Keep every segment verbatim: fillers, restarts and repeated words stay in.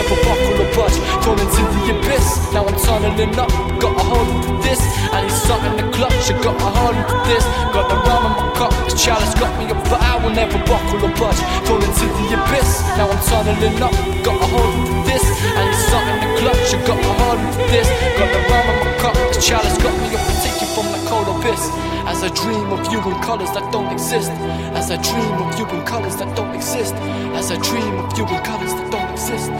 never buckle or budge. Thrown into the abyss, now I'm tunneling up. Got a hold of this, I need something to clutch. I got a hold of this, got the rum in my cup. The chalice got me up, but I will never buckle or budge. Thrown into the abyss, now I'm tunneling up. Got a hold of this, I need something to clutch. I got a hold of this, got the rum in my cup. The chalice got me up and take you from the cold abyss. As I dream of you in colors that don't exist. As I dream of you in colors that don't exist. As I dream of you in colors that don't exist.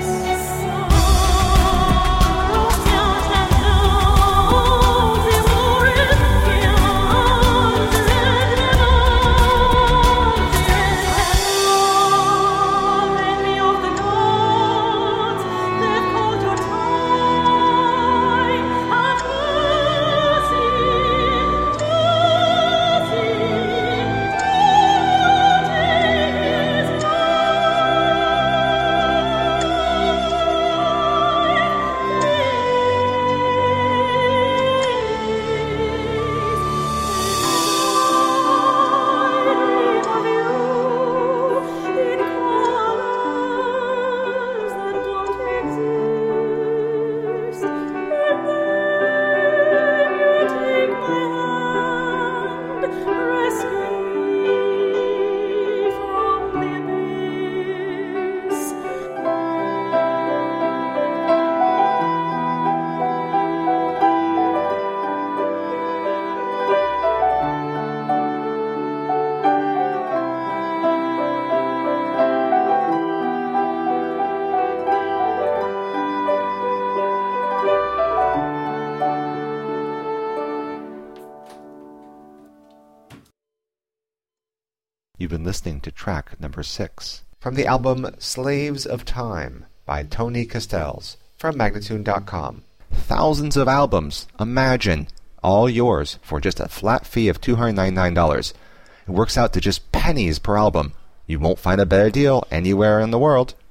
You've been listening to track number six from the album Slaves of Time by Tony Castells from Magnatune dot com. Thousands of albums, imagine, all yours for just a flat fee of two hundred ninety-nine dollars. It works out to just pennies per album. You won't find a better deal anywhere in the world.